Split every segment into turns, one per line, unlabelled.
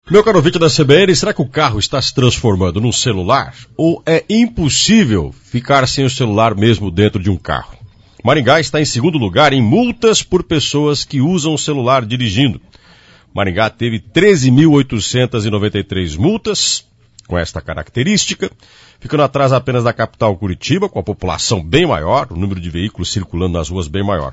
Meu caro ouvinte da CBN, será que o carro está se transformando num celular? Ou é impossível ficar sem o celular mesmo dentro de um carro? Maringá está em segundo lugar em multas por pessoas que usam o celular dirigindo. Maringá teve 13.893 multas com esta característica, ficando atrás apenas da capital Curitiba, com a população bem maior, o número de veículos circulando nas ruas bem maior.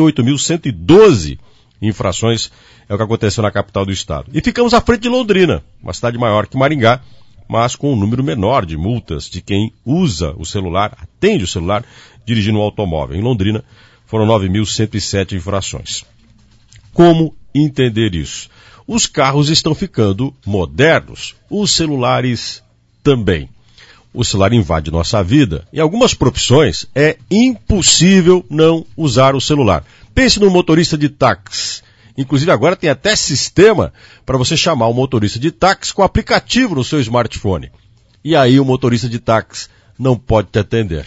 48.112 infrações é o que aconteceu na capital do estado. E ficamos à frente de Londrina, uma cidade maior que Maringá, mas com um número menor de multas de quem usa o celular, atende o celular, dirigindo um automóvel. Em Londrina, foram 9.107 infrações. Como entender isso? Os carros estão ficando modernos, os celulares também. O celular invade nossa vida. Em algumas profissões, é impossível não usar o celular. Pense no motorista de táxi. Inclusive agora tem até sistema para você chamar o motorista de táxi com aplicativo no seu smartphone. E aí o motorista de táxi não pode te atender.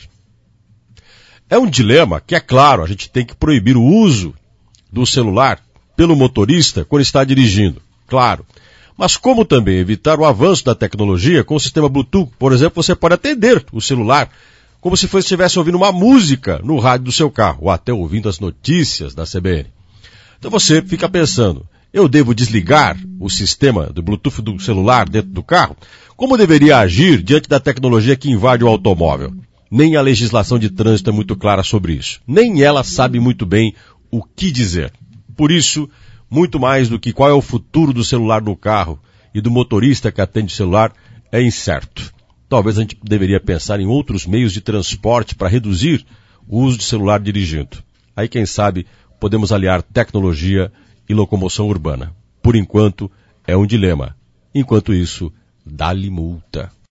É um dilema que, é claro, a gente tem que proibir o uso do celular pelo motorista quando está dirigindo. Claro. Mas como também evitar o avanço da tecnologia com o sistema Bluetooth? Por exemplo, você pode atender o celular como se você estivesse ouvindo uma música no rádio do seu carro, ou até ouvindo as notícias da CBN. Então você fica pensando, eu devo desligar o sistema do Bluetooth do celular dentro do carro? Como deveria agir diante da tecnologia que invade o automóvel? Nem a legislação de trânsito é muito clara sobre isso. Nem ela sabe muito bem o que dizer. Por isso, muito mais do que qual é o futuro do celular no carro e do motorista que atende o celular, é incerto. Talvez a gente deveria pensar em outros meios de transporte para reduzir o uso de celular dirigindo. Aí, quem sabe, podemos aliar tecnologia e locomoção urbana. Por enquanto, é um dilema. Enquanto isso, dá-lhe multa.